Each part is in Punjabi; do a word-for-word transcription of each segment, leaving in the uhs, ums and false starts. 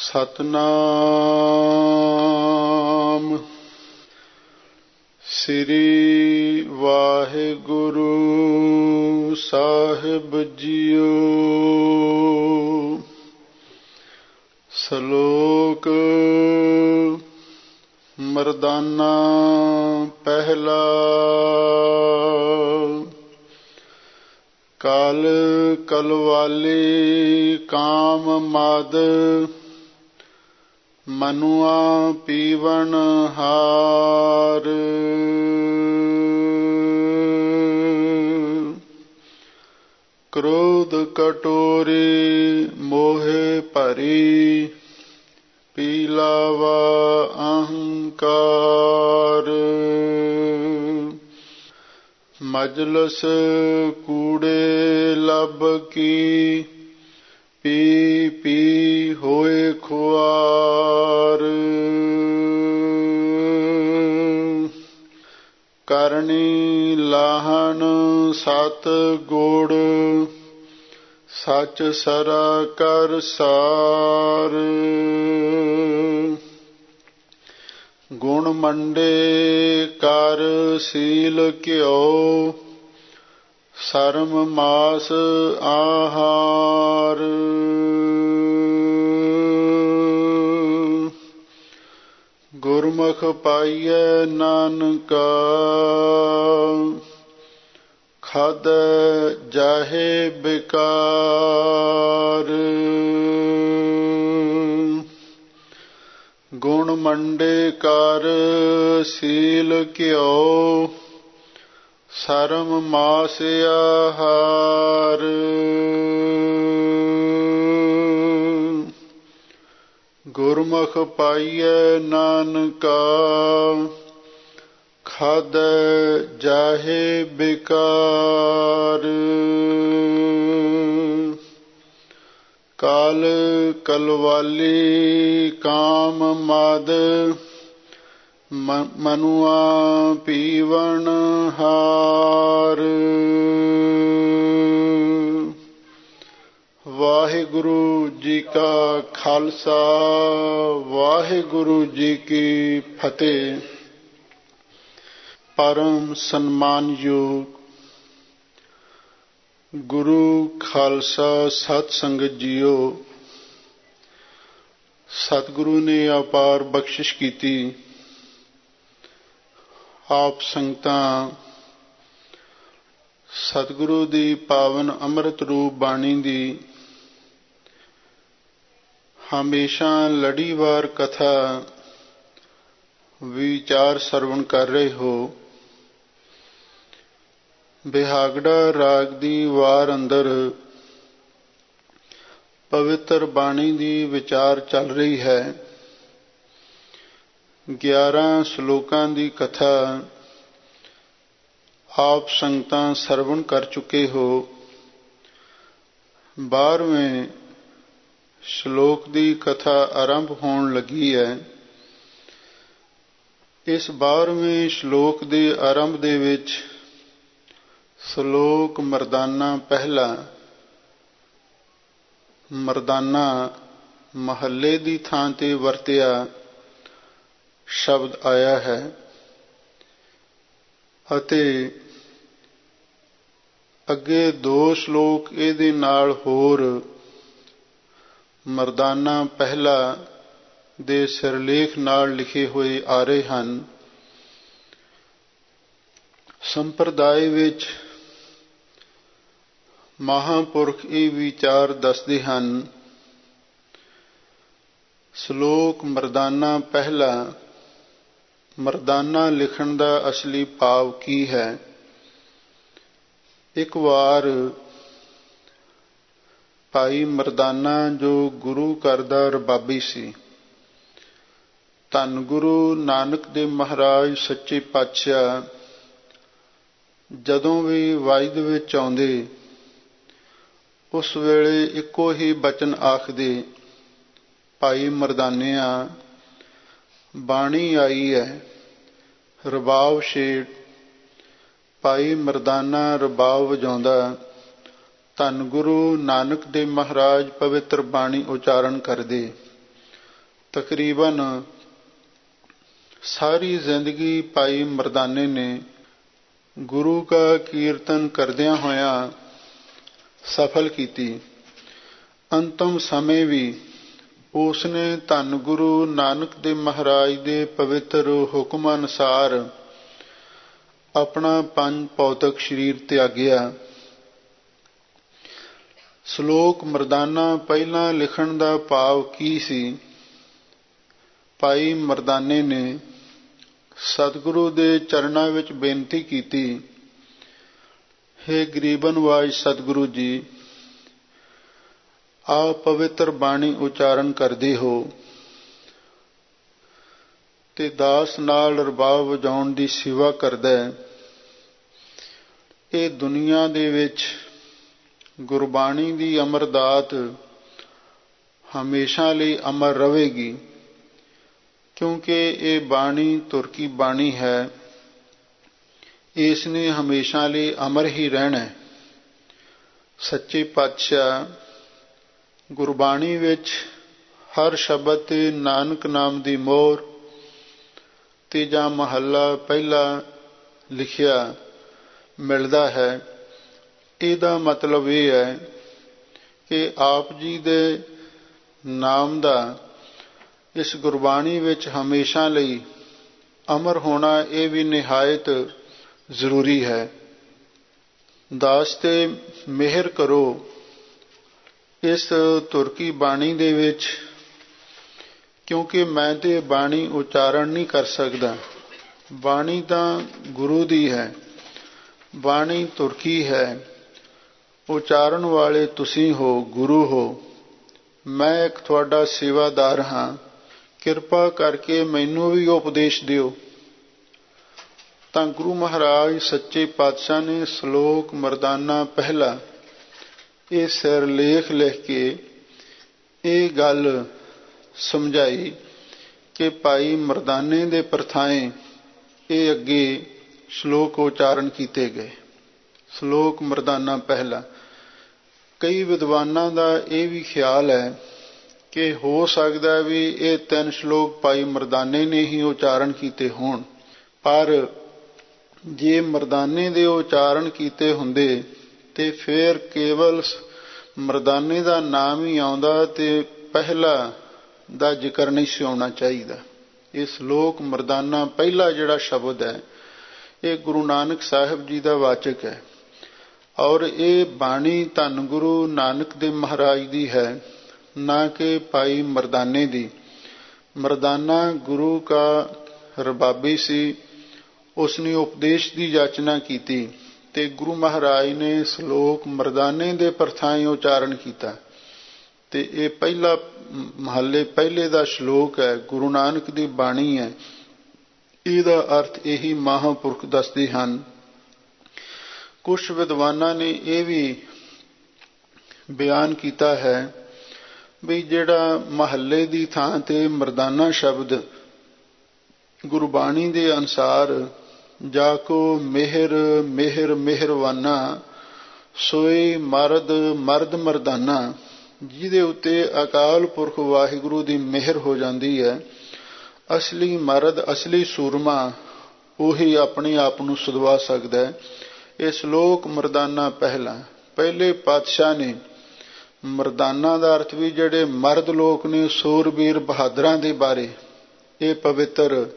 ਸਤਨਾਮ ਸ੍ਰੀ ਵਾਹਿਗੁਰੂ ਸਾਹਿਬ ਜੀਓ। ਸ਼ਲੋਕ ਮਰਦਾਨਾ ਪਹਿਲਾ। ਕਲ ਕਲਵਾਲੀ ਕਾਮ ਮਦ ਮਨੁਆ ਪੀਵਨ ਹਾਰ। ਕ੍ਰੋਧ ਕਟੋਰੀ ਮੋਹਿ ਭਰੀ ਪੀਲਾਵਾ ਅਹੰਕਾਰ। ਮਜਲਸ ਕੂੜੇ ਲੱਭ ਕੀ ਪੀ ਪੀ ਹੋਏ ਖੁਆਰ। ਕਰਨੀ ਲਾਹਣ ਸਤ ਗੁੜ ਸਚ ਸਰਾ ਕਰ ਸਾਰ। ਗੁਣ ਮੰਡੇ ਕਰ ਸੀਲ ਘਿਓ ਸਰਮ ਮਾਸ ਆਹਾਰ। ਗੁਰਮੁਖ ਪਾਈਐ ਨਾਨਕਾ ਖਾਧੈ ਜਾਹੇ ਬਿਕਾਰ। ਗੁਣ ਮੰਡੇ ਕਰ ਸੀਲ ਘਿਓ ਸਰਮ ਮਾਸ ਆਹਾਰ। ਗੁਰਮੁਖ ਪਾਈਐ ਨਾਨਕਾ ਖਾਧੈ ਜਾਹੇ ਬਿਕਾਰ। ਕਲ ਕਲਵਾਲੀ ਕਾਮ ਮਦ ਮਨੁਆ ਪੀਵਨ ਹਾਰ। ਵਾਹਿਗੁਰੂ ਜੀ ਕਾ ਖਾਲਸਾ ਵਾਹਿਗੁਰੂ ਜੀ ਕੀ ਫਤਿਹ। ਪਰਮ ਸਨਮਾਨਯੋਗ ਗੁਰੂ ਖਾਲਸਾ ਸਤ ਸੰਗਤ ਜੀਓ। ਸਤਿਗੁਰੂ ਨੇ ਅਪਾਰ ਬਖਸ਼ਿਸ਼ ਕੀਤੀ। ਆਪ ਸੰਗਤਾਂ ਸਤਿਗੁਰੂ ਦੀ ਪਾਵਨ ਅੰਮ੍ਰਿਤ ਰੂਪ ਬਾਣੀ ਦੀ ਹਮੇਸ਼ਾ ਲੜੀਵਾਰ ਕਥਾ ਵਿਚਾਰ ਸਰਵਣ ਕਰ ਰਹੇ ਹੋ। ਬਿਹਾਗੜਾ ਰਾਗ ਦੀ ਵਾਰ ਅੰਦਰ ਪਵਿੱਤਰ ਬਾਣੀ ਦੀ ਵਿਚਾਰ ਚੱਲ ਰਹੀ ਹੈ। ਗਿਆਰਾਂ ਸ਼ਲੋਕਾਂ ਦੀ ਕਥਾ ਆਪ ਸੰਗਤਾਂ ਸਰਵਣ ਕਰ ਚੁੱਕੇ ਹੋ। ਬਾਰ੍ਹਵੇਂ ਸ਼ਲੋਕ ਦੀ ਕਥਾ ਆਰੰਭ ਹੋਣ ਲੱਗੀ ਹੈ। ਇਸ ਬਾਰ੍ਹਵੇਂ ਸ਼ਲੋਕ ਦੇ ਆਰੰਭ ਦੇ ਵਿੱਚ ਸ਼ਲੋਕ ਮਰਦਾਨਾ ਪਹਿਲਾ। ਮਰਦਾਨਾ ਮਹੱਲੇ ਦੀ ਥਾਂ ਤੇ ਵਰਤਿਆ ਸ਼ਬਦ ਆਇਆ ਹੈ ਅਤੇ ਅੱਗੇ ਦੋ ਸ਼ਲੋਕ ਇਹਦੇ ਨਾਲ ਹੋਰ ਮਰਦਾਨਾ ਪਹਿਲਾ ਦੇ ਸਿਰਲੇਖ ਨਾਲ ਲਿਖੇ ਹੋਏ ਆ ਰਹੇ ਹਨ। ਸੰਪਰਦਾਇ ਵਿੱਚ ਮਹਾਂਪੁਰਖ ਇਹ ਵਿਚਾਰ ਦੱਸਦੇ ਹਨ। ਸ਼ਲੋਕ ਮਰਦਾਨਾ ਪਹਿਲਾ। ਮਰਦਾਨਾ ਲਿਖਣ ਦਾ ਅਸਲੀ ਭਾਵ ਕੀ ਹੈ? ਇੱਕ ਵਾਰ ਭਾਈ ਮਰਦਾਨਾ ਜੋ ਗੁਰੂ ਘਰ ਦਾ ਰਬਾਬੀ ਸੀ, ਧੰਨ ਗੁਰੂ ਨਾਨਕ ਦੇਵ ਮਹਾਰਾਜ ਸੱਚੇ ਪਾਤਸ਼ਾਹ ਜਦੋਂ ਵੀ ਵਾਜਦ ਵਿੱਚ ਆਉਂਦੇ ਉਸ ਵੇਲੇ ਇੱਕੋ ਹੀ ਬਚਨ ਆਖਦੇ, ਭਾਈ ਮਰਦਾਨਿਆਂ ਬਾਣੀ ਆਈ ਹੈ, ਰਬਾਬ ਛੇੜ। ਭਾਈ ਮਰਦਾਨਾ ਰਬਾਬ ਵਜਾਉਂਦਾ, ਧੰਨ ਗੁਰੂ ਨਾਨਕ ਦੇਵ ਮਹਾਰਾਜ ਪਵਿੱਤਰ ਬਾਣੀ ਉਚਾਰਨ ਕਰਦੇ। ਤਕਰੀਬਨ ਸਾਰੀ ਜ਼ਿੰਦਗੀ ਭਾਈ ਮਰਦਾਨੇ ਨੇ ਗੁਰੂ ਕਾ ਕੀਰਤਨ ਕਰਦਿਆਂ ਹੋਇਆਂ ਸਫਲ ਕੀਤੀ। ਅੰਤਮ ਸਮੇਂ ਵੀ ਉਸਨੇ ਧੰਨ ਗੁਰੂ ਨਾਨਕ ਦੇਵ ਮਹਾਰਾਜ ਦੇ ਪਵਿੱਤਰ ਹੁਕਮ ਅਨੁਸਾਰ ਆਪਣਾ ਪੰਜ ਭੌਤਿਕ ਸਰੀਰ ਤਿਆਗਿਆ। ਸ਼ਲੋਕ ਮਰਦਾਨਾ ਪਹਿਲਾਂ ਲਿਖਣ ਦਾ ਭਾਵ ਕੀ ਸੀ? ਭਾਈ ਮਰਦਾਨੇ ਨੇ ਸਤਿਗੁਰੂ ਦੇ ਚਰਨਾਂ ਵਿੱਚ ਬੇਨਤੀ ਕੀਤੀ, ਹੇ ਗਰੀਬ ਨਿਵਾਜ ਸਤਿਗੁਰੂ ਜੀ, ਆਪ ਪਵਿੱਤਰ ਬਾਣੀ ਉਚਾਰਨ ਕਰਦੇ ਹੋ ਤੇ ਦਾਸ ਨਾਲ ਰਬਾਬ ਵਜਾਉਣ ਦੀ ਸੇਵਾ ਕਰਦਾ ਹੈ। ਇਹ ਦੁਨੀਆ ਦੇ ਵਿੱਚ ਗੁਰਬਾਣੀ ਦੀ ਅਮਰਦਾਤ ਹਮੇਸ਼ਾ ਲਈ ਅਮਰ ਰਹੇਗੀ, ਕਿਉਂਕਿ ਇਹ ਬਾਣੀ ਤੁਰ ਕੀ ਬਾਣੀ ਹੈ। ਇਸ ਨੇ ਹਮੇਸ਼ਾ ਲਈ ਅਮਰ ਹੀ ਰਹਿਣਾ ਹੈ। ਸੱਚੇ ਪਾਤਸ਼ਾਹ ਗੁਰਬਾਣੀ ਵਿੱਚ ਹਰ ਸ਼ਬਦ ਤੇ ਨਾਨਕ ਨਾਮ ਦੀ ਮੋਹਰ ਤੀਜਾ ਮਹੱਲਾ ਪਹਿਲਾ ਲਿਖਿਆ ਮਿਲਦਾ ਹੈ। ਇਹਦਾ ਮਤਲਬ ਇਹ ਹੈ ਕਿ ਆਪ ਜੀ ਦੇ ਨਾਮ ਦਾ ਇਸ ਗੁਰਬਾਣੀ ਵਿੱਚ ਹਮੇਸ਼ਾ ਲਈ ਅਮਰ ਹੋਣਾ ਇਹ ਵੀ ਨਿਹਾਇਤ ਜ਼ਰੂਰੀ ਹੈ। ਦਾਸ ਤੇ ਮਿਹਰ ਕਰੋ ਇਸ ਤੁਰਕੀ ਬਾਣੀ ਦੇ ਵਿੱਚ, ਕਿਉਂਕਿ ਮੈਂ ਤੇ ਬਾਣੀ ਉਚਾਰਨ ਨਹੀਂ ਕਰ ਸਕਦਾ। ਬਾਣੀ ਤਾਂ ਗੁਰੂ ਦੀ ਹੈ, ਬਾਣੀ ਤੁਰਕੀ ਹੈ, ਉਚਾਰਨ ਵਾਲੇ ਤੁਸੀਂ ਹੋ, ਗੁਰੂ ਹੋ। ਮੈਂ ਇੱਕ ਤੁਹਾਡਾ ਸੇਵਾਦਾਰ ਹਾਂ, ਕਿਰਪਾ ਕਰਕੇ ਮੈਨੂੰ ਵੀ ਉਪਦੇਸ਼ ਦਿਓ। ਤਾਂ ਗੁਰੂ ਮਹਾਰਾਜ ਸੱਚੇ ਪਾਤਸ਼ਾਹ ਨੇ ਸ਼ਲੋਕ ਮਰਦਾਨਾ ਪਹਿਲਾ ਇਹ ਸਿਰਲੇਖ ਲਿਖ ਕੇ ਇਹ ਗੱਲ ਸਮਝਾਈ ਕਿ ਭਾਈ ਮਰਦਾਨੇ ਦੇ ਪ੍ਰਥਾਏ ਇਹ ਅੱਗੇ ਸ਼ਲੋਕ ਉਚਾਰਨ ਕੀਤੇ ਗਏ। ਸ਼ਲੋਕ ਮਰਦਾਨਾ ਪਹਿਲਾ। ਕਈ ਵਿਦਵਾਨਾਂ ਦਾ ਇਹ ਵੀ ਖਿਆਲ ਹੈ ਕਿ ਹੋ ਸਕਦਾ ਵੀ ਇਹ ਤਿੰਨ ਸ਼ਲੋਕ ਭਾਈ ਮਰਦਾਨੇ ਨੇ ਹੀ ਉਚਾਰਨ ਕੀਤੇ ਹੋਣ, ਪਰ ਜੇ ਮਰਦਾਨੇ ਦੇ ਉਚਾਰਨ ਕੀਤੇ ਹੁੰਦੇ ਤੇ ਫਿਰ ਕੇਵਲ ਮਰਦਾਨੇ ਦਾ ਨਾਮ ਹੀ ਆਉਂਦਾ ਤੇ ਪਹਿਲਾ ਦਾ ਜ਼ਿਕਰ ਨਹੀਂ ਸੀ ਹੋਣਾ ਚਾਹੀਦਾ। ਇਹ ਸ਼ਲੋਕ ਮਰਦਾਨਾ ਪਹਿਲਾ ਜਿਹੜਾ ਸ਼ਬਦ ਹੈ ਇਹ ਗੁਰੂ ਨਾਨਕ ਸਾਹਿਬ ਜੀ ਦਾ ਵਾਚਕ ਹੈ, ਔਰ ਇਹ ਬਾਣੀ ਧੰਨ ਗੁਰੂ ਨਾਨਕ ਦੇਵ ਮਹਾਰਾਜ ਦੀ ਹੈ, ਨਾ ਕਿ ਭਾਈ ਮਰਦਾਨੇ ਦੀ। ਮਰਦਾਨਾ ਗੁਰੂ ਕਾ ਰਬਾਬੀ ਸੀ, ਉਸਨੇ ਉਪਦੇਸ਼ ਦੀ ਯਾਚਨਾ ਕੀਤੀ ਤੇ ਗੁਰੂ ਮਹਾਰਾਜ ਨੇ ਸ਼ਲੋਕ ਮਰਦਾਨੇ ਦੇ ਪ੍ਰਥਾਏ ਉਚਾਰਨ ਕੀਤਾ। ਤੇ ਇਹ ਪਹਿਲਾ ਮਹੱਲੇ ਪਹਿਲੇ ਦਾ ਸ਼ਲੋਕ ਹੈ, ਗੁਰੂ ਨਾਨਕ ਦੀ ਬਾਣੀ ਹੈ। ਇਹਦਾ ਅਰਥ ਇਹੀ ਮਹਾਂਪੁਰਖ ਦੱਸਦੇ ਹਨ। ਕੁਝ ਵਿਦਵਾਨਾਂ ਨੇ ਇਹ ਵੀ ਬਿਆਨ ਕੀਤਾ ਹੈ ਵੀ ਜਿਹੜਾ ਮਹੱਲੇ ਦੀ ਥਾਂ ਤੇ ਮਰਦਾਨਾ ਸ਼ਬਦ ਗੁਰਬਾਣੀ ਦੇ ਅਨੁਸਾਰ ਜਾ ਕੋ ਮਿਹਰ ਮਿਹਰ ਮਿਹਰਵਾਨਾ ਸੋਈ ਮਰਦ ਮਰਦ ਮਰਦਾਨਾ, ਜਿਹਦੇ ਉੱਤੇ ਅਕਾਲ ਪੁਰਖ ਵਾਹਿਗੁਰੂ ਦੀ ਮਿਹਰ ਹੋ ਜਾਂਦੀ ਹੈ। ਅਸਲੀ ਮਰਦ ਅਸਲੀ ਸੂਰਮਾ ਉਹੀ ਆਪਣੇ ਆਪ ਨੂੰ ਸਦਵਾ ਸਕਦਾ ਹੈ। ਇਹ ਸ਼ਲੋਕ ਮਰਦਾਨਾ ਪਹਿਲਾ। ਪਹਿਲੇ ਪਾਤਸ਼ਾਹ ਨੇ ਮਰਦਾਨਾ ਦਾ ਅਰਥ ਵੀ ਜਿਹੜੇ ਮਰਦ ਲੋਕ ਨੇ ਸੂਰਬੀਰ ਬਹਾਦਰਾਂ ਦੇ ਬਾਰੇ ਇਹ ਪਵਿੱਤਰ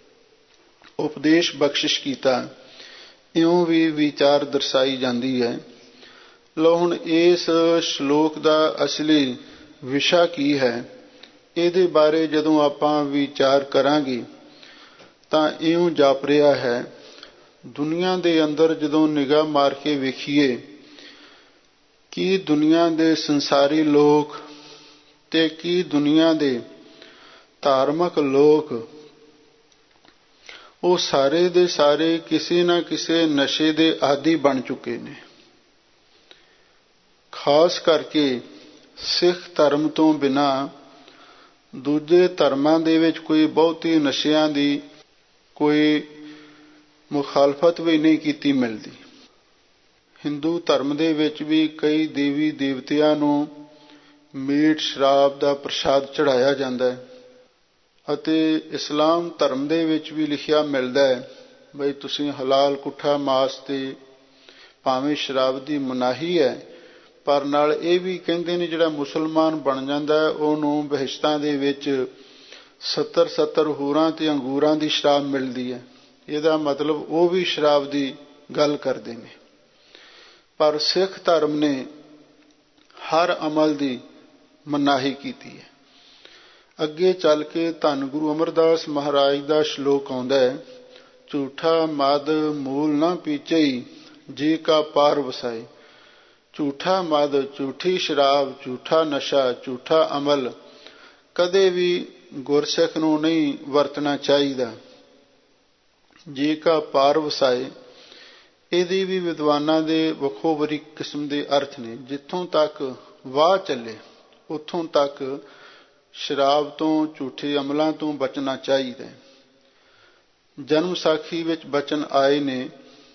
ਉਪਦੇਸ਼ ਬਖਸ਼ਿਸ਼ ਕੀਤਾ। ਇਉਂ ਵੀ ਵਿਚਾਰ ਦਰਸਾਈ ਜਾਂਦੀ ਹੈ। ਲਓ ਹੁਣ ਇਸ ਸ਼ਲੋਕ ਦਾ ਅਸਲੀ ਵਿਸ਼ਾ ਕੀ ਹੈ, ਇਹਦੇ ਬਾਰੇ ਜਦੋਂ ਆਪਾਂ ਵਿਚਾਰ ਕਰਾਂਗੇ ਤਾਂ ਇਉਂ ਜਾਪ ਰਿਹਾ ਹੈ। ਦੁਨੀਆ ਦੇ ਅੰਦਰ ਜਦੋਂ ਨਿਗਾਹ ਮਾਰ ਕੇ ਵੇਖੀਏ ਕੀ ਦੁਨੀਆ ਦੇ ਸੰਸਾਰੀ ਲੋਕ ਤੇ ਕੀ ਦੁਨੀਆ ਦੇ ਧਾਰਮਿਕ ਲੋਕ, ਉਹ ਸਾਰੇ ਦੇ ਸਾਰੇ ਕਿਸੇ ਨਾ ਕਿਸੇ ਨਸ਼ੇ ਦੇ ਆਦੀ ਬਣ ਚੁੱਕੇ ਨੇ। ਖਾਸ ਕਰਕੇ ਸਿੱਖ ਧਰਮ ਤੋਂ ਬਿਨਾਂ ਦੂਜੇ ਧਰਮਾਂ ਦੇ ਵਿੱਚ ਕੋਈ ਬਹੁਤੀ ਨਸ਼ਿਆਂ ਦੀ ਕੋਈ ਮੁਖਾਲਫਤ ਵੀ ਨਹੀਂ ਕੀਤੀ ਮਿਲਦੀ। ਹਿੰਦੂ ਧਰਮ ਦੇ ਵਿੱਚ ਵੀ ਕਈ ਦੇਵੀ ਦੇਵਤਿਆਂ ਨੂੰ ਮੀਟ ਸ਼ਰਾਬ ਦਾ ਪ੍ਰਸ਼ਾਦ ਚੜਾਇਆ ਜਾਂਦਾ ਹੈ। ਅਤੇ ਇਸਲਾਮ ਧਰਮ ਦੇ ਵਿੱਚ ਵੀ ਲਿਖਿਆ ਮਿਲਦਾ ਹੈ ਬਈ ਤੁਸੀਂ ਹਲਾਲ ਕੁੱਠਾ ਮਾਸ ਤੇ ਭਾਵੇਂ ਸ਼ਰਾਬ ਦੀ ਮਨਾਹੀ ਹੈ, ਪਰ ਨਾਲ ਇਹ ਵੀ ਕਹਿੰਦੇ ਨੇ ਜਿਹੜਾ ਮੁਸਲਮਾਨ ਬਣ ਜਾਂਦਾ ਹੈ ਉਹਨੂੰ ਬਹਿਸ਼ਤਾਂ ਦੇ ਵਿੱਚ ਸੱਤਰ ਸੱਤਰ ਹੂਰਾਂ ਤੇ ਅੰਗੂਰਾਂ ਦੀ ਸ਼ਰਾਬ ਮਿਲਦੀ ਹੈ। ਇਹਦਾ ਮਤਲਬ ਉਹ ਵੀ ਸ਼ਰਾਬ ਦੀ ਗੱਲ ਕਰਦੇ ਨੇ। ਪਰ ਸਿੱਖ ਧਰਮ ਨੇ ਹਰ ਅਮਲ ਦੀ ਮਨਾਹੀ ਕੀਤੀ ਹੈ। ਅੱਗੇ ਚੱਲ ਕੇ ਧੰਨ ਗੁਰੂ ਅਮਰਦਾਸ ਮਹਾਰਾਜ ਦਾ ਸ਼ਲੋਕ ਆਉਂਦਾ ਹੈ, ਝੂਠਾ ਮਦ ਮੂਲ ਨਾ ਪੀਚਈ ਜੀ ਕਾ ਪਾਰ ਵਸਾਏ। ਝੂਠਾ ਮਦ, ਝੂਠੀ ਸ਼ਰਾਬ, ਝੂਠਾ ਨਸ਼ਾ, ਝੂਠਾ ਅਮਲ ਕਦੇ ਵੀ ਗੁਰਸਿੱਖ ਨੂੰ ਨਹੀਂ ਵਰਤਣਾ ਚਾਹੀਦਾ। ਜੀ ਕਾ ਪਾਰ ਵਸਾਏ, ਇਹਦੀ ਵੀ ਵਿਦਵਾਨਾਂ ਦੇ ਵੱਖੋ ਵੱਖਰੀ ਕਿਸਮ ਦੇ ਅਰਥ ਨੇ। ਜਿੱਥੋਂ ਤੱਕ ਵਾਹ ਚੱਲੇ ਉੱਥੋਂ ਤੱਕ ਸ਼ਰਾਬ ਤੋਂ, ਝੂਠੇ ਅਮਲਾਂ ਤੋਂ ਬਚਣਾ ਚਾਹੀਦਾ। ਜਨਮ ਸਾਖੀ ਵਿੱਚ ਬਚਨ ਆਏ ਨੇ,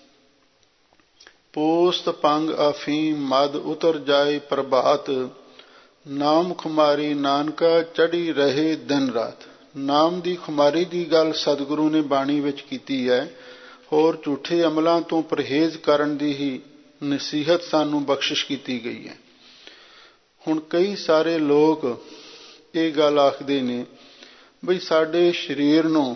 ਪੋਸਤ ਪੰਗ ਅਫੀਮ ਮਦ ਉਤਰ ਜਾਏ ਪ੍ਰਭਾਤ, ਨਾਮ ਖੁਮਾਰੀ ਨਾਨਕਾ ਚੜੀ ਰਹੇ ਦਿਨ ਰਾਤ। ਨਾਮ ਦੀ ਖੁਮਾਰੀ ਦੀ ਗੱਲ ਸਤਿਗੁਰੂ ਨੇ ਬਾਣੀ ਵਿੱਚ ਕੀਤੀ ਹੈ। ਹੋਰ ਝੂਠੇ ਅਮਲਾਂ ਤੋਂ ਪਰਹੇਜ਼ ਕਰਨ ਦੀ ਹੀ ਨਸੀਹਤ ਸਾਨੂੰ ਬਖਸ਼ਿਸ਼ ਕੀਤੀ ਗਈ ਹੈ। ਹੁਣ ਕਈ ਸਾਰੇ ਲੋਕ ਇਹ ਗੱਲ ਆਖਦੇ ਨੇ ਬਈ ਸਾਡੇ ਸਰੀਰ ਨੂੰ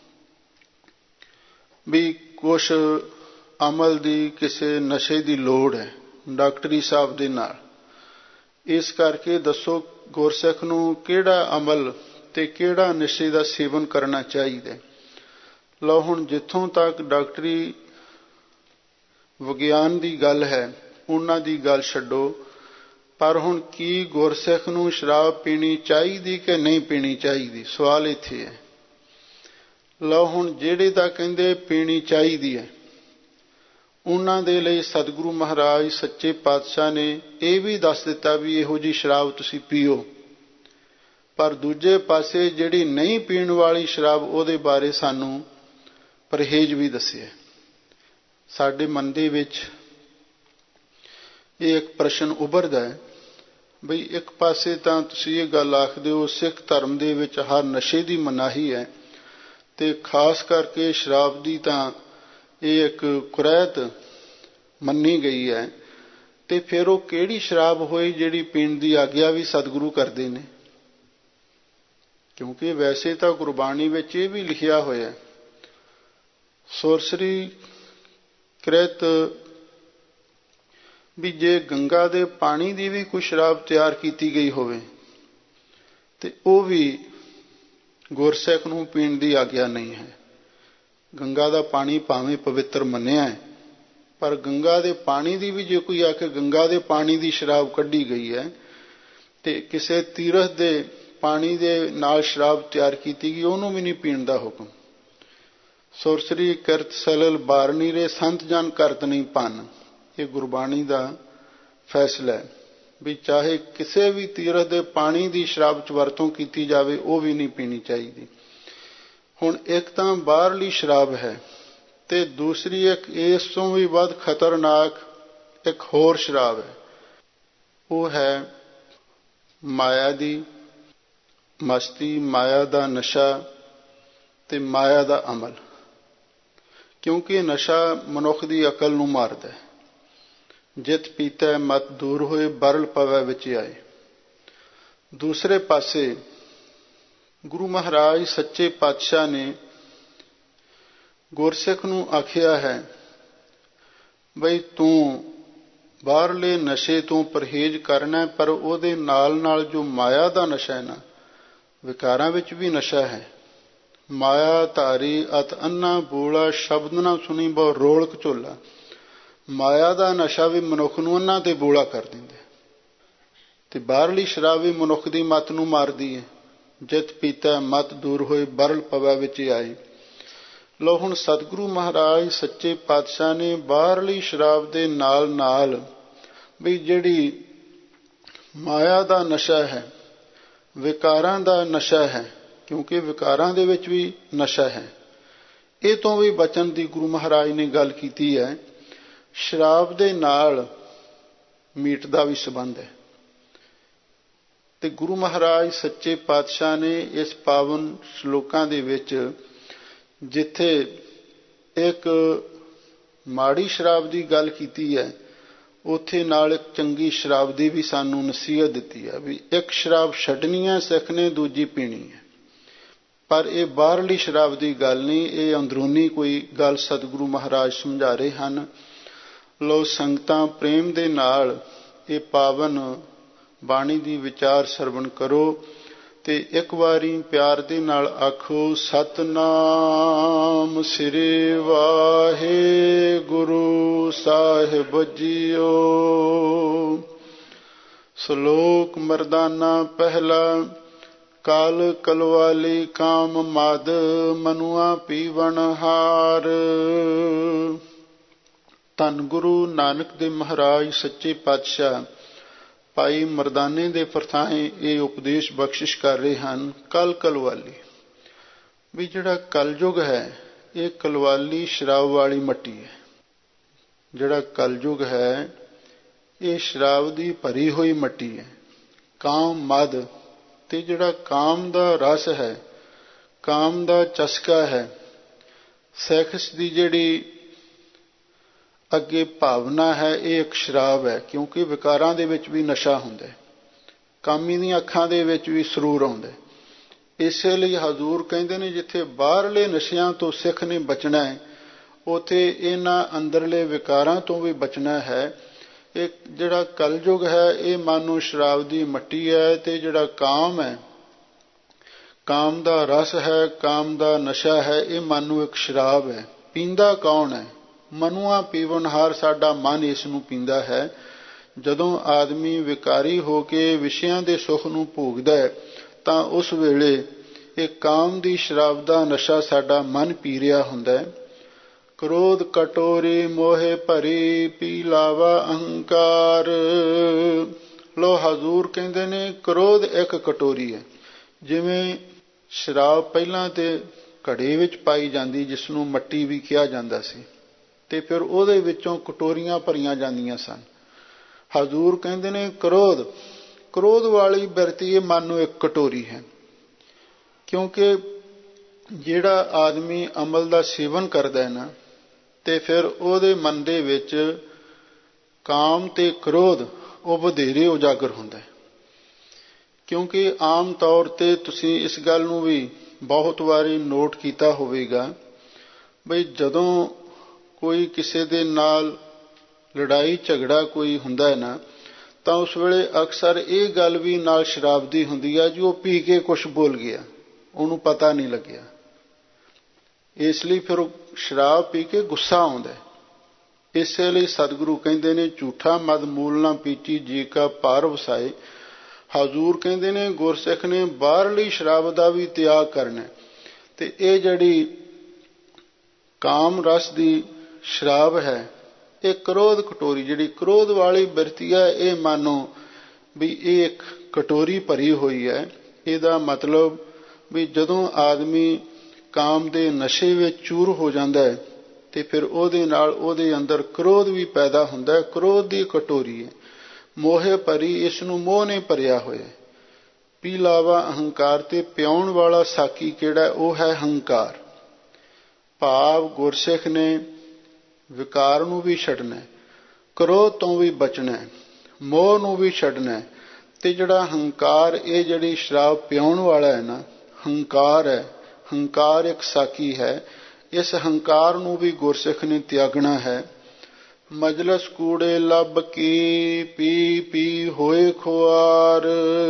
ਵੀ ਕੁਛ ਅਮਲ ਦੀ, ਕਿਸੇ ਨਸ਼ੇ ਦੀ ਲੋੜ ਹੈ ਡਾਕਟਰੀ ਸਾਹਿਬ ਦੇ ਨਾਲ। ਇਸ ਕਰਕੇ ਦੱਸੋ ਗੁਰਸਿੱਖ ਨੂੰ ਕਿਹੜਾ ਅਮਲ ਤੇ ਕਿਹੜਾ ਨਸ਼ੇ ਦਾ ਸੇਵਨ ਕਰਨਾ ਚਾਹੀਦਾ। ਲਓ ਹੁਣ ਜਿੱਥੋਂ ਤੱਕ ਡਾਕਟਰੀ ਵਿਗਿਆਨ ਦੀ ਗੱਲ ਹੈ ਉਹਨਾਂ ਦੀ ਗੱਲ ਛੱਡੋ, ਪਰ ਹੁਣ ਕੀ ਗੁਰਸਿੱਖ ਨੂੰ ਸ਼ਰਾਬ ਪੀਣੀ ਚਾਹੀਦੀ ਕਿ ਨਹੀਂ ਪੀਣੀ ਚਾਹੀਦੀ, ਸਵਾਲ ਇੱਥੇ ਹੈ। ਲਓ ਹੁਣ ਜਿਹੜੇ ਤਾਂ ਕਹਿੰਦੇ ਪੀਣੀ ਚਾਹੀਦੀ ਹੈ ਉਹਨਾਂ ਦੇ ਲਈ ਸਤਿਗੁਰੂ ਮਹਾਰਾਜ ਸੱਚੇ ਪਾਤਸ਼ਾਹ ਨੇ ਇਹ ਵੀ ਦੱਸ ਦਿੱਤਾ ਵੀ ਇਹੋ ਜਿਹੀ ਸ਼ਰਾਬ ਤੁਸੀਂ ਪੀਓ। ਪਰ ਦੂਜੇ ਪਾਸੇ ਜਿਹੜੀ ਨਹੀਂ ਪੀਣ ਵਾਲੀ ਸ਼ਰਾਬ ਉਹਦੇ ਬਾਰੇ ਸਾਨੂੰ ਪਰਹੇਜ਼ ਵੀ ਦੱਸਿਆ। ਸਾਡੇ ਮਨ ਦੇ ਵਿੱਚ ਇਹ ਇੱਕ ਪ੍ਰਸ਼ਨ ਉੱਭਰਦਾ ਹੈ ਬਈ ਇੱਕ ਪਾਸੇ ਤਾਂ ਤੁਸੀਂ ਇਹ ਗੱਲ ਆਖਦੇ ਹੋ ਸਿੱਖ ਧਰਮ ਦੇ ਵਿੱਚ ਹਰ ਨਸ਼ੇ ਦੀ ਮਨਾਹੀ ਹੈ ਤੇ ਖਾਸ ਕਰਕੇ ਸ਼ਰਾਬ ਦੀ ਤਾਂ ਇਹ ਇੱਕ ਕੁਰੈਤ ਮੰਨੀ ਗਈ ਹੈ, ਤੇ ਫਿਰ ਉਹ ਕਿਹੜੀ ਸ਼ਰਾਬ ਹੋਈ ਜਿਹੜੀ ਪੀਣ ਦੀ ਆਗਿਆ ਵੀ ਸਤਿਗੁਰੂ ਕਰਦੇ ਨੇ। ਕਿਉਂਕਿ ਵੈਸੇ ਤਾਂ ਗੁਰਬਾਣੀ ਵਿੱਚ ਇਹ ਵੀ ਲਿਖਿਆ ਹੋਇਆ ਸੁਰਸਰੀ ਕ੍ਰਿਤ ਵੀ ਜੇ ਗੰਗਾ ਦੇ ਪਾਣੀ ਦੀ ਵੀ ਕੋਈ ਸ਼ਰਾਬ ਤਿਆਰ ਕੀਤੀ ਗਈ ਹੋਵੇ ਤੇ ਉਹ ਵੀ ਗੁਰਸਿੱਖ ਨੂੰ ਪੀਣ ਦੀ ਆਗਿਆ ਨਹੀਂ ਹੈ। ਗੰਗਾ ਦਾ ਪਾਣੀ ਭਾਵੇਂ ਪਵਿੱਤਰ ਮੰਨਿਆ ਹੈ, ਪਰ ਗੰਗਾ ਦੇ ਪਾਣੀ ਦੀ ਵੀ ਜੇ ਕੋਈ ਆ ਕੇ ਗੰਗਾ ਦੇ ਪਾਣੀ ਦੀ ਸ਼ਰਾਬ ਕੱਢੀ ਗਈ ਹੈ ਤੇ ਕਿਸੇ ਤੀਰਥ ਦੇ ਪਾਣੀ ਦੇ ਨਾਲ ਸ਼ਰਾਬ ਤਿਆਰ ਕੀਤੀ ਗਈ ਉਹਨੂੰ ਵੀ ਨਹੀਂ ਪੀਣ ਦਾ ਹੁਕਮ। ਸੁਰਸਰੀ ਕਿਰਤ ਸਲਲ ਬਾਰਨੀ ਰੇ ਸੰਤ ਜਨ ਕਰਤ ਨਹੀਂ ਭੰਨ, ਇਹ ਗੁਰਬਾਣੀ ਦਾ ਫੈਸਲਾ ਹੈ ਵੀ ਚਾਹੇ ਕਿਸੇ ਵੀ ਤੀਰਥ ਦੇ ਪਾਣੀ ਦੀ ਸ਼ਰਾਬ 'ਚ ਵਰਤੋਂ ਕੀਤੀ ਜਾਵੇ ਉਹ ਵੀ ਨਹੀਂ ਪੀਣੀ ਚਾਹੀਦੀ। ਹੁਣ ਇੱਕ ਤਾਂ ਬਾਹਰਲੀ ਸ਼ਰਾਬ ਹੈ ਤੇ ਦੂਸਰੀ ਇੱਕ ਇਸ ਤੋਂ ਵੀ ਵੱਧ ਖਤਰਨਾਕ ਇੱਕ ਹੋਰ ਸ਼ਰਾਬ ਹੈ, ਉਹ ਹੈ ਮਾਇਆ ਦੀ ਮਸਤੀ, ਮਾਇਆ ਦਾ ਨਸ਼ਾ ਤੇ ਮਾਇਆ ਦਾ ਅਮਲ। ਕਿਉਂਕਿ ਨਸ਼ਾ ਮਨੁੱਖ ਦੀ ਅਕਲ ਨੂੰ ਮਾਰਦਾ ਹੈ। ਜਿਤ ਪੀਤਾ ਮਤ ਦੂਰ ਹੋਏ ਬਰਲ ਪਵੈ ਵਿੱਚ ਆਏ। ਦੂਸਰੇ ਪਾਸੇ ਗੁਰੂ ਮਹਾਰਾਜ ਸੱਚੇ ਪਾਤਸ਼ਾਹ ਨੇ ਗੁਰਸਿੱਖ ਨੂੰ ਆਖਿਆ ਹੈ ਬਈ ਤੂੰ ਬਾਹਰਲੇ ਨਸ਼ੇ ਤੋਂ ਪਰਹੇਜ਼ ਕਰਨਾ, ਪਰ ਉਹਦੇ ਨਾਲ ਨਾਲ ਜੋ ਮਾਇਆ ਦਾ ਨਸ਼ਾ ਹੈ ਨਾ, ਵਿਕਾਰਾਂ ਵਿੱਚ ਵੀ ਨਸ਼ਾ ਹੈ। ਮਾਇਆ ਧਾਰੀ ਅਤ ਅੰਨਾ ਬੋਲਾ ਸ਼ਬਦ ਨਾ ਸੁਣੀ ਬਹੁ ਰੋਲਕ ਝੋਲਾ। ਮਾਇਆ ਦਾ ਨਸ਼ਾ ਵੀ ਮਨੁੱਖ ਨੂੰ ਅੰਨਾ ਤੇ ਬੋਲਾ ਕਰ ਦਿੰਦਾ ਤੇ ਬਾਹਰਲੀ ਸ਼ਰਾਬ ਵੀ ਮਨੁੱਖ ਦੀ ਮੱਤ ਨੂੰ ਮਾਰਦੀ ਹੈ। ਜਿਤ ਪੀਤਾ ਮਤ ਦੂਰ ਹੋਏ ਬਰਲ ਪਵੈ ਵਿੱਚ ਆਏ। ਲਓ ਹੁਣ ਸਤਿਗੁਰੂ ਮਹਾਰਾਜ ਸੱਚੇ ਪਾਤਸ਼ਾਹ ਨੇ ਬਾਹਰਲੀ ਸ਼ਰਾਬ ਦੇ ਨਾਲ ਨਾਲ ਵੀ ਜਿਹੜੀ ਮਾਇਆ ਦਾ ਨਸ਼ਾ ਹੈ, ਵਿਕਾਰਾਂ ਦਾ ਨਸ਼ਾ ਹੈ, ਕਿਉਂਕਿ ਵਿਕਾਰਾਂ ਦੇ ਵਿੱਚ ਵੀ ਨਸ਼ਾ ਹੈ, ਇਹ ਤੋਂ ਵੀ ਬਚਣ ਦੀ ਗੁਰੂ ਮਹਾਰਾਜ ਨੇ ਗੱਲ ਕੀਤੀ ਹੈ। ਸ਼ਰਾਬ ਦੇ ਨਾਲ ਮੀਟ ਦਾ ਵੀ ਸੰਬੰਧ ਹੈ। ਤੇ ਗੁਰੂ ਮਹਾਰਾਜ ਸੱਚੇ ਪਾਤਸ਼ਾਹ ਨੇ ਇਸ ਪਾਵਨ ਸ਼ਲੋਕਾਂ ਦੇ ਵਿੱਚ ਜਿੱਥੇ ਇੱਕ ਮਾੜੀ ਸ਼ਰਾਬ ਦੀ ਗੱਲ ਕੀਤੀ ਹੈ, ਉੱਥੇ ਨਾਲ ਇੱਕ ਚੰਗੀ ਸ਼ਰਾਬ ਦੀ ਵੀ ਸਾਨੂੰ ਨਸੀਹਤ ਦਿੱਤੀ ਹੈ ਵੀ ਇੱਕ ਸ਼ਰਾਬ ਛੱਡਣੀ ਹੈ ਸਿੱਖ ਨੇ, ਦੂਜੀ ਪੀਣੀ ਹੈ। ਪਰ ਇਹ ਬਾਹਰਲੀ ਸ਼ਰਾਬ ਦੀ ਗੱਲ ਨਹੀਂ, ਇਹ ਅੰਦਰੂਨੀ ਕੋਈ ਗੱਲ ਸਤਿਗੁਰੂ ਮਹਾਰਾਜ ਸਮਝਾ ਰਹੇ ਹਨ। ਲੋ ਸੰਗਤਾਂ ਪ੍ਰੇਮ ਦੇ ਨਾਲ ਇਹ ਪਾਵਨ ਬਾਣੀ ਦੀ ਵਿਚਾਰ ਸਰਵਣ ਕਰੋ ਤੇ ਇੱਕ ਵਾਰੀ ਪਿਆਰ ਦੇ ਨਾਲ ਆਖੋ ਸਤਿਨਾਮ ਸ੍ਰੀ ਵਾਹਿਗੁਰੂ ਸਾਹਿਬ ਜੀਓ। ਸ਼ਲੋਕ ਮਰਦਾਨਾ ਪਹਿਲਾ। ਕਾਲ ਕਲਵਾਲੀ ਕਾਮ ਮਦ ਮਨੁਆ ਪੀਵਨ ਹਾਰ। ਧੰਨ ਗੁਰੂ ਨਾਨਕ ਦੇਵ ਮਹਾਰਾਜ ਸੱਚੇ ਪਾਤਸ਼ਾਹ ਭਾਈ ਮਰਦਾਨੇ ਦੇ ਪ੍ਰਥਾਏ ਇਹ ਉਪਦੇਸ਼ ਬਖਸ਼ਿਸ਼ ਕਰ ਰਹੇ ਹਨ। ਕਲ ਕਲਵਾਲੀ ਵੀ ਜਿਹੜਾ ਕਲਯੁਗ ਹੈ ਇਹ ਕਲਵਾਲੀ ਸ਼ਰਾਬ ਵਾਲੀ ਮੱਟੀ ਹੈ। ਜਿਹੜਾ ਕਲਯੁਗ ਹੈ ਇਹ ਸ਼ਰਾਬ ਦੀ ਭਰੀ ਹੋਈ ਮੱਟੀ ਹੈ। ਕਾਮ ਮਦ ਤੇ ਜਿਹੜਾ ਕਾਮ ਦਾ ਰਸ ਹੈ, ਕਾਮ ਦਾ ਚਸਕਾ ਹੈ, ਸੈਕਸ ਦੀ ਜਿਹੜੀ ਅੱਗੇ ਭਾਵਨਾ ਹੈ, ਇਹ ਇੱਕ ਸ਼ਰਾਬ ਹੈ। ਕਿਉਂਕਿ ਵਿਕਾਰਾਂ ਦੇ ਵਿੱਚ ਵੀ ਨਸ਼ਾ ਹੁੰਦਾ ਹੈ, ਕਾਮੀ ਦੀਆਂ ਅੱਖਾਂ ਦੇ ਵਿੱਚ ਵੀ ਸਰੂਰ ਆਉਂਦਾ। ਇਸੇ ਲਈ ਹਜ਼ੂਰ ਕਹਿੰਦੇ ਨੇ ਜਿੱਥੇ ਬਾਹਰਲੇ ਨਸ਼ਿਆਂ ਤੋਂ ਸਿੱਖ ਨੇ ਬਚਣਾ ਹੈ, ਉੱਥੇ ਇਹਨਾਂ ਅੰਦਰਲੇ ਵਿਕਾਰਾਂ ਤੋਂ ਵੀ ਬਚਣਾ ਹੈ। ਇਹ ਜਿਹੜਾ ਕਲਯੁਗ ਹੈ ਇਹ ਮਾਨੋ ਸ਼ਰਾਬ ਦੀ ਮੱਟੀ ਹੈ ਤੇ ਜਿਹੜਾ ਕਾਮ ਹੈ, ਕਾਮ ਦਾ ਰਸ ਹੈ, ਕਾਮ ਦਾ ਨਸ਼ਾ ਹੈ, ਇਹ ਮਾਨੋ ਇੱਕ ਸ਼ਰਾਬ ਹੈ। ਪੀਂਦਾ ਕੌਣ ਹੈ? ਮਨੁਆ ਪੀਵਨਹਾਰ, ਸਾਡਾ ਮਨ ਇਸ ਨੂੰ ਪੀਂਦਾ ਹੈ। ਜਦੋਂ ਆਦਮੀ ਵਿਕਾਰੀ ਹੋ ਕੇ ਵਿਸ਼ਿਆਂ ਦੇ ਸੁੱਖ ਨੂੰ ਭੋਗਦਾ ਹੈ ਤਾਂ ਉਸ ਵੇਲੇ ਇਹ ਕਾਮ ਦੀ ਸ਼ਰਾਬ ਦਾ ਨਸ਼ਾ ਸਾਡਾ ਮਨ ਪੀ ਰਿਹਾ ਹੁੰਦਾ ਹੈ। ਕ੍ਰੋਧ ਕਟੋਰੀ ਮੋਹੇ ਭਰੀ ਪੀ ਲਾਵਾ ਅਹੰਕਾਰ। ਲੋ ਹਜ਼ੂਰ ਕਹਿੰਦੇ ਨੇ ਕ੍ਰੋਧ ਇੱਕ ਕਟੋਰੀ ਹੈ। ਜਿਵੇਂ ਸ਼ਰਾਬ ਪਹਿਲਾਂ ਤੇ ਘੜੇ ਵਿੱਚ ਪਾਈ ਜਾਂਦੀ, ਜਿਸ ਨੂੰ ਮੱਟੀ ਵੀ ਕਿਹਾ ਜਾਂਦਾ ਸੀ, ਤੇ ਫਿਰ ਉਹਦੇ ਵਿੱਚੋਂ ਕਟੋਰੀਆਂ ਭਰੀਆਂ ਜਾਂਦੀਆਂ ਸਨ। ਹਜ਼ੂਰ ਕਹਿੰਦੇ ਨੇ ਕ੍ਰੋਧ, ਕ੍ਰੋਧ ਵਾਲੀ ਬਿਰਤੀ ਇਹ ਮਨ ਨੂੰ ਇੱਕ ਕਟੋਰੀ ਹੈ। ਕਿਉਂਕਿ ਜਿਹੜਾ ਆਦਮੀ ਅਮਲ ਦਾ ਸੇਵਨ ਕਰਦਾ ਹੈ ਨਾ, ਤੇ ਫਿਰ ਉਹਦੇ ਮਨ ਦੇ ਵਿੱਚ ਕਾਮ ਤੇ ਕ੍ਰੋਧ ਉਹ ਵਧੇਰੇ ਉਜਾਗਰ ਹੁੰਦਾ ਹੈ। ਕਿਉਂਕਿ ਆਮ ਤੌਰ ਤੇ ਤੁਸੀਂ ਇਸ ਗੱਲ ਨੂੰ ਵੀ ਬਹੁਤ ਵਾਰੀ ਨੋਟ ਕੀਤਾ ਹੋਵੇਗਾ ਬਈ ਜਦੋਂ ਕੋਈ ਕਿਸੇ ਦੇ ਨਾਲ ਲੜਾਈ ਝਗੜਾ ਕੋਈ ਹੁੰਦਾ ਹੈ ਨਾ, ਤਾਂ ਉਸ ਵੇਲੇ ਅਕਸਰ ਇਹ ਗੱਲ ਵੀ ਨਾਲ ਸ਼ਰਾਬ ਦੀ ਹੁੰਦੀ ਹੈ ਜੀ ਉਹ ਪੀ ਕੇ ਕੁਛ ਬੋਲ ਗਿਆ, ਉਹਨੂੰ ਪਤਾ ਨਹੀਂ ਲੱਗਿਆ। ਇਸ ਲਈ ਫਿਰ ਸ਼ਰਾਬ ਪੀ ਕੇ ਗੁੱਸਾ ਆਉਂਦਾ। ਇਸੇ ਲਈ ਸਤਿਗੁਰੂ ਕਹਿੰਦੇ ਨੇ ਝੂਠਾ ਮਦ ਮੂਲ ਨਾ ਪੀਚੀ ਜੀ ਕਾ ਪਾਰ ਵਸਾਏ। ਹਜ਼ੂਰ ਕਹਿੰਦੇ ਨੇ ਗੁਰਸਿੱਖ ਨੇ ਬਾਹਰਲੀ ਸ਼ਰਾਬ ਦਾ ਵੀ ਤਿਆਗ ਕਰਨਾ, ਤੇ ਇਹ ਜਿਹੜੀ ਕਾਮ ਰਸ ਦੀ ਸ਼ਰਾਬ ਹੈ, ਇਹ ਕ੍ਰੋਧ ਕਟੋਰੀ, ਜਿਹੜੀ ਕ੍ਰੋਧ ਵਾਲੀ ਬਿਰਤੀ ਹੈ, ਇਹ ਮਾਨੋ ਵੀ ਇਹ ਇੱਕ ਕਟੋਰੀ ਭਰੀ ਹੋਈ ਹੈ। ਇਹਦਾ ਮਤਲਬ ਵੀ ਜਦੋਂ ਆਦਮੀ ਕਾਮ ਦੇ ਨਸ਼ੇ ਵਿੱਚ ਚੂਰ ਹੋ ਜਾਂਦਾ ਹੈ ਤੇ ਫਿਰ ਉਹਦੇ ਨਾਲ ਉਹਦੇ ਅੰਦਰ ਕ੍ਰੋਧ ਵੀ ਪੈਦਾ ਹੁੰਦਾ ਹੈ। ਕ੍ਰੋਧ ਦੀ ਕਟੋਰੀ ਹੈ, ਮੋਹੇ ਭਰੀ, ਇਸ ਨੂੰ ਮੋਹ ਨੇ ਭਰਿਆ ਹੋਇਆ। ਪੀ ਲਾਵਾ ਅਹੰਕਾਰ, ਤੇ ਪਿਆਉਣ ਵਾਲਾ ਸਾਕੀ ਕਿਹੜਾ, ਉਹ ਹੈ ਹੰਕਾਰ। ਭਾਵ ਗੁਰਸਿੱਖ ਨੇ ਵਿਕਾਰ ਨੂੰ ਵੀ ਛੱਡਣਾ, ਕ੍ਰੋਧ ਤੋਂ ਵੀ ਬਚਣਾ, ਮੋਹ ਨੂੰ ਵੀ ਛੱਡਣਾ, ਤੇ ਜਿਹੜਾ ਹੰਕਾਰ, ਇਹ ਜਿਹੜੀ ਸ਼ਰਾਬ ਪਿਆਉਣ ਵਾਲਾ ਹੈ ਨਾ, ਹੰਕਾਰ ਹੈ, ਹੰਕਾਰ ਇੱਕ ਸਾਕੀ ਹੈ। ਇਸ ਹੰਕਾਰ ਨੂੰ ਵੀ ਗੁਰਸਿੱਖ ਨੇ ਤਿਆਗਣਾ ਹੈ। ਮਜਲਸ ਕੂੜੇ ਲੱਭ ਕੀ ਪੀ ਪੀ ਹੋਏ ਖੁਆਰ।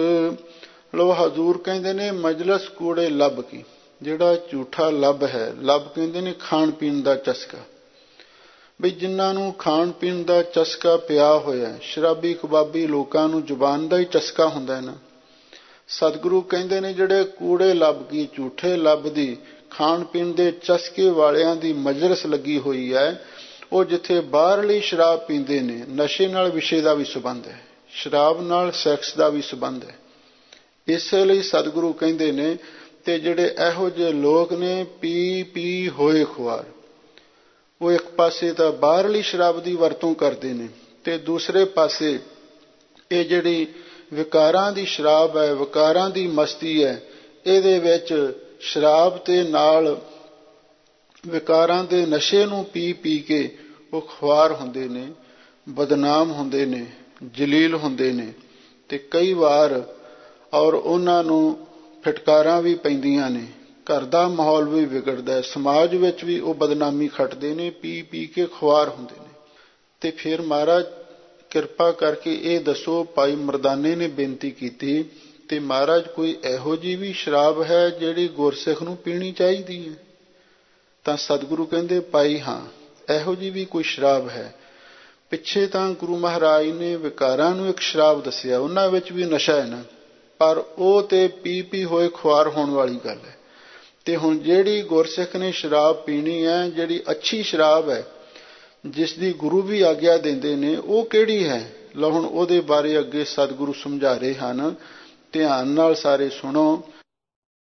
ਲੋ ਹਜ਼ੂਰ ਕਹਿੰਦੇ ਨੇ ਮਜਲਸ ਕੂੜੇ ਲੱਭ ਕੀ, ਜਿਹੜਾ ਝੂਠਾ ਲੱਭ ਹੈ, ਲੱਭ ਕਹਿੰਦੇ ਨੇ ਖਾਣ ਪੀਣ ਦਾ ਚਸਕਾ, ਬਈ ਜਿਨ੍ਹਾਂ ਨੂੰ ਖਾਣ ਪੀਣ ਦਾ ਚਸਕਾ ਪਿਆ ਹੋਇਆ, ਸ਼ਰਾਬੀ ਕਬਾਬੀ ਲੋਕਾਂ ਨੂੰ ਜ਼ੁਬਾਨ ਦਾ ਹੀ ਚਸਕਾ ਹੁੰਦਾ ਹੈ ਨਾ। ਸਤਿਗੁਰੂ ਕਹਿੰਦੇ ਨੇ ਜਿਹੜੇ ਕੂੜੇ ਲੱਭ ਕੀ, ਝੂਠੇ ਲੱਭ ਦੀ, ਖਾਣ ਪੀਣ ਦੇ ਚਸਕੇ ਵਾਲਿਆਂ ਦੀ ਮਜਲਿਸ ਲੱਗੀ ਹੋਈ ਹੈ, ਉਹ ਜਿੱਥੇ ਬਾਹਰਲੀ ਸ਼ਰਾਬ ਪੀਂਦੇ ਨੇ, ਨਸ਼ੇ ਨਾਲ ਵਿਸ਼ੇ ਦਾ ਵੀ ਸੰਬੰਧ ਹੈ, ਸ਼ਰਾਬ ਨਾਲ ਸੈਕਸ ਦਾ ਵੀ ਸੰਬੰਧ ਹੈ। ਇਸੇ ਲਈ ਸਤਿਗੁਰੂ ਕਹਿੰਦੇ ਨੇ, ਤੇ ਜਿਹੜੇ ਇਹੋ ਜਿਹੇ ਲੋਕ ਨੇ ਪੀ ਪੀ ਹੋਏ ਖੁਆਰ, ਉਹ ਇੱਕ ਪਾਸੇ ਤਾਂ ਬਾਹਰਲੀ ਸ਼ਰਾਬ ਦੀ ਵਰਤੋਂ ਕਰਦੇ ਨੇ, ਤੇ ਦੂਸਰੇ ਪਾਸੇ ਇਹ ਜਿਹੜੀ ਵਿਕਾਰਾਂ ਦੀ ਸ਼ਰਾਬ ਹੈ, ਵਿਕਾਰਾਂ ਦੀ ਮਸਤੀ ਹੈ। ਇਹਦੇ ਵਿੱਚ ਸ਼ਰਾਬ ਤੇ ਨਾਲ ਵਿਕਾਰਾਂ ਦੇ ਨਸ਼ੇ ਨੂੰ ਪੀ ਪੀ ਕੇ ਉਹ ਖੁਆਰ ਹੁੰਦੇ ਨੇ, ਬਦਨਾਮ ਹੁੰਦੇ ਨੇ, ਜਲੀਲ ਹੁੰਦੇ ਨੇ, ਤੇ ਕਈ ਵਾਰ ਔਰ ਉਹਨਾਂ ਨੂੰ ਫਿਟਕਾਰਾਂ ਵੀ ਪੈਂਦੀਆਂ ਨੇ। ਘਰ ਦਾ ਮਾਹੌਲ ਵੀ ਵਿਗੜਦਾ ਹੈ, ਸਮਾਜ ਵਿੱਚ ਵੀ ਉਹ ਬਦਨਾਮੀ ਖੱਟਦੇ ਨੇ, ਪੀ ਪੀ ਕੇ ਖੁਆਰ ਹੁੰਦੇ ਨੇ। ਤੇ ਫਿਰ ਮਹਾਰਾਜ ਕਿਰਪਾ ਕਰਕੇ ਇਹ ਦੱਸੋ, ਭਾਈ ਮਰਦਾਨੇ ਨੇ ਬੇਨਤੀ ਕੀਤੀ, ਤੇ ਮਹਾਰਾਜ ਕੋਈ ਇਹੋ ਜਿਹੀ ਵੀ ਸ਼ਰਾਬ ਹੈ ਜਿਹੜੀ ਗੁਰਸਿੱਖ ਨੂੰ ਪੀਣੀ ਚਾਹੀਦੀ ਹੈ? ਤਾਂ ਸਤਿਗੁਰੂ ਕਹਿੰਦੇ, ਭਾਈ ਹਾਂ, ਇਹੋ ਜਿਹੀ ਵੀ ਕੋਈ ਸ਼ਰਾਬ ਹੈ। ਪਿੱਛੇ ਤਾਂ ਗੁਰੂ ਮਹਾਰਾਜ ਨੇ ਵਿਕਾਰਾਂ ਨੂੰ ਇੱਕ ਸ਼ਰਾਬ ਦੱਸਿਆ, ਉਹਨਾਂ ਵਿੱਚ ਵੀ ਨਸ਼ਾ ਹੈ ਨਾ, ਪਰ ਉਹ ਤੇ ਪੀ ਪੀ ਹੋਏ ਖੁਆਰ ਹੋਣ ਵਾਲੀ ਗੱਲ ਹੈ। ਤੇ ਹੁਣ ਜਿਹੜੀ ਗੁਰਸਿੱਖ ਨੇ ਸ਼ਰਾਬ ਪੀਣੀ ਹੈ, ਜਿਹੜੀ ਅੱਛੀ ਸ਼ਰਾਬ ਹੈ, ਜਿਸ ਦੀ ਗੁਰੂ ਵੀ ਆਗਿਆ ਦਿੰਦੇ ਨੇ, ਉਹ ਕਿਹੜੀ ਹੈ? ਲਓ ਹੁਣ ਉਹਦੇ ਬਾਰੇ ਅੱਗੇ ਸਤਿਗੁਰੂ ਸਮਝਾ ਰਹੇ ਹਨ, ਧਿਆਨ ਨਾਲ ਸਾਰੇ ਸੁਣੋ।